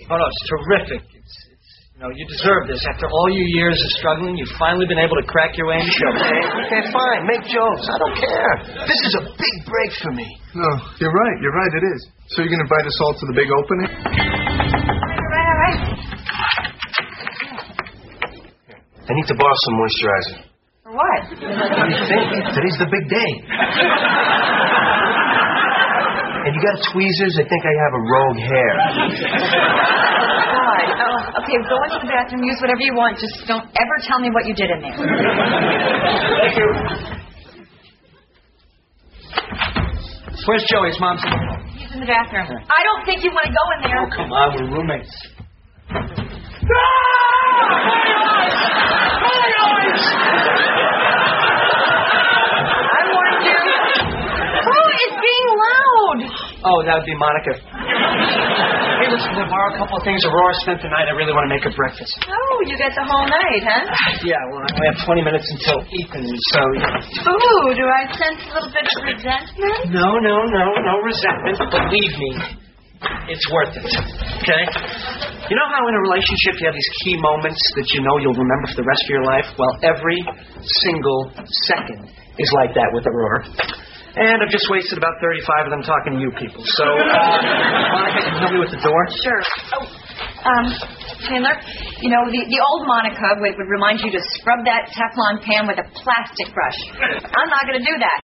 Oh, no, it's terrific. You deserve this. After all your years of struggling, you've finally been able to crack your way into show. Okay, fine. Make jokes. I don't care. This is a big break for me. No, you're right. You're right. It is. So you're going to invite us all to the big opening? All right. I need to borrow some moisturizer. For what? What do you think? Today's the big day. And you got tweezers? I think I have a rogue hair. God. Oh, okay, go into the bathroom, use whatever you want. Just don't ever tell me what you did in there. Thank you. Where's Joey's mom's? He's in the bathroom. I don't think you want to go in there. Oh, come on, we're roommates. I warned you. Who is being loud? Oh, that would be Monica. Hey, listen, can I borrow a couple of things Aurora spent the night? I really want to make her breakfast. Oh, you got the whole night, huh? Yeah, well, I have 20 minutes until Ethan, so... Ooh, do I sense a little bit of resentment? No resentment. Believe me, it's worth it, okay? You know how in a relationship you have these key moments that you know you'll remember for the rest of your life? Well, every single second is like that with Aurora. And I've just wasted about 35 of them talking to you people. So, Monica, can you help me with the door? Sure. Chandler, the old Monica would remind you to scrub that Teflon pan with a plastic brush. I'm not going to do that.